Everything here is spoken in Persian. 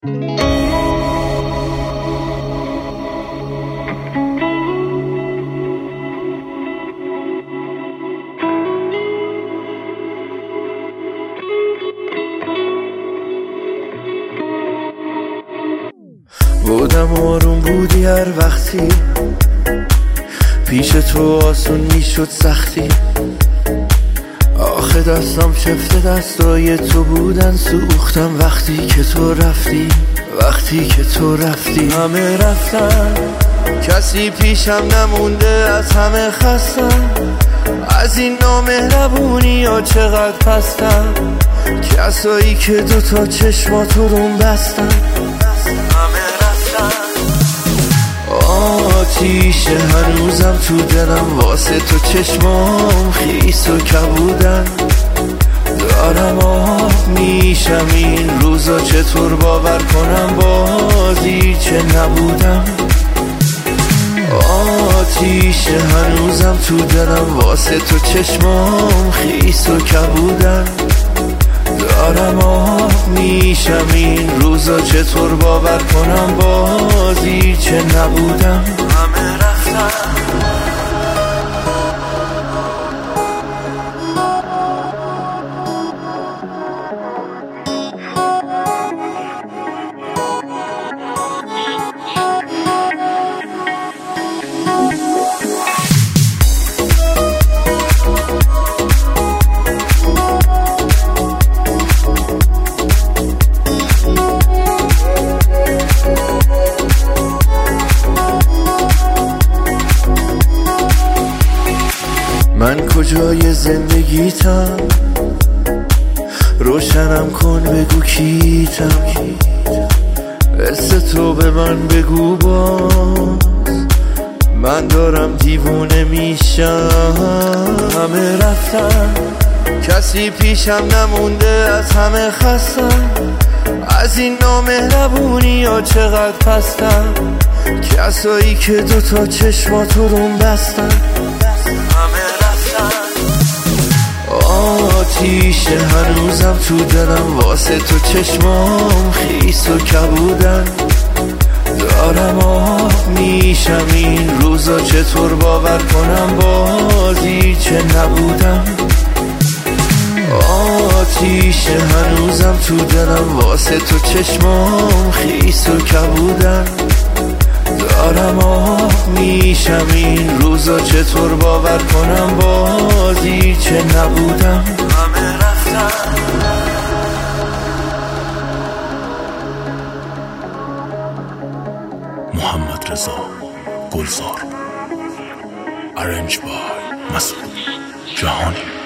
بودم آروم بودی هر وقتی پیش تو آسون میشد سختی. آخه دستم شفته دستای تو بودن، سوختم وقتی که تو رفتی. وقتی که تو رفتی همه رفتن، کسی پیشم نمونده، از همه خستم. از این نامهربونی ها چقدر پستم، کسایی که دوتا چشماتو رو بستن. آتیشه هنوزم تو دلم، واسه تو چشمام خیس و کبودن. دارم آب میشم این روزا، چطور باور کنم بازی چه نبودم. آتیشه هنوزم تو دلم، واسه تو چشمام خیس و کبودن. دارم آب میشم این روزا، چطور باور کنم بازی چه نبودم. همه رفتن. من کجای زندگیتم، روشنم کن بگو کیتم. حس تو به من بگو باز، من دارم دیوونه میشم. همه رفتن، کسی پیشم نمونده، از همه خستم. از این نامهربونی ها چقدر پستم، کسایی که دوتا چشماتو رو بستن. آتیشه هنوزم تو دلم، واسه تو چشمام خیس و کبودن. دارم آب میشم این روزا، چطور باور کنم بازی چه نبودم. آتیشه هنوزم تو دلم، واسه تو چشمام خیس و کبودن. دارم آب میشم این روزا، چطور باور کنم بازی چه نبودم. همه رفتن. محمد رضا گلزار، ارنج بای مسعود جهانی.